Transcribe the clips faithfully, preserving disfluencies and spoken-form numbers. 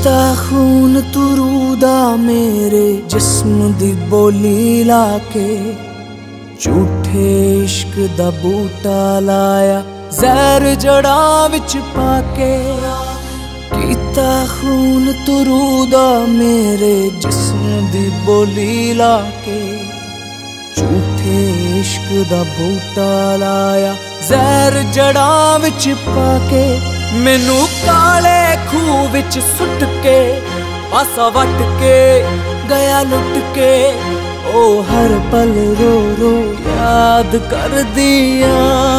कीता खून तू रूदा मेरे जिस्म दी बोली लाके, झूठे इश्क दा बूटा लाया जहर जड़ा विच पाके। कीता खून तू रूदा मेरे जिस्म दी बोली लाके, झूठे इश्क दा बूटा लाया जहर जड़ा विच पाके। मैनू काले खूह विच सुट के पासा वट के गया लुट के, ओ हर पल रो रो याद कर दिया।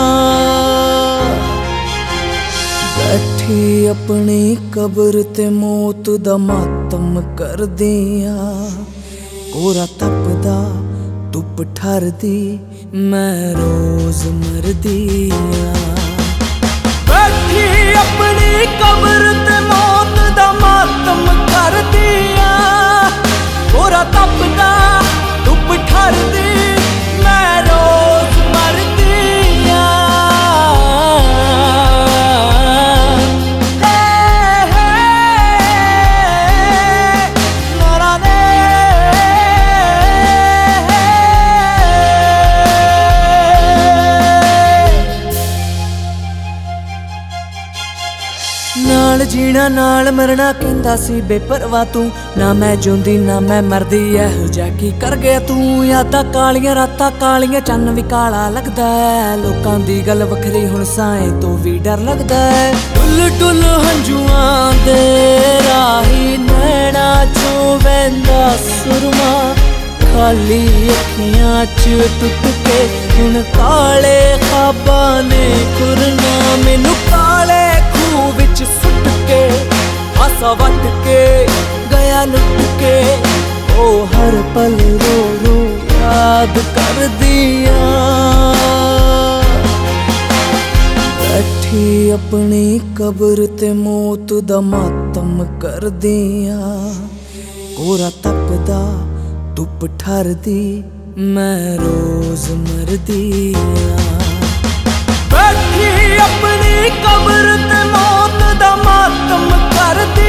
बैठी अपनी कब्र ते मौत दा मातम कर दिया। कोरा तपदा धुप ठरदी मैं रोज मर दिया। बैठी अपनी कब्र ते मौत दा मातम कर दिया। कोरा तपदा धुप ठरदी मैं रोज मर दिया। नाल जीना नाल मरना कहंदा सी बेपरवाह तू, ना मैं जिउंदी ना मैं मरदी एहो जिहा की कर गया तू। यादां कालियां रातां कालियां चन्न भी काला लगदा है। लोकां दी गल वखरी हुण साएं तो भी डर लगदा है। टुल टुल हंजुआं दे राही नैना चों वैंदा सुरमा, खाली अखियां च टुट के हुण काले ख्वाबां ने खुरना। मैनू काले खूह विच सुट के आसा वट के गया लुट के, ओ हर पल रो रो याद कर दिया। बैठी अपनी कब्र ते मौत दा मातम कर दिया। कोरा तपदा धुप ठरदी मैं रोज मर दिया। बैठी अपनी कब्र ते मौत दा मातम कर दिया।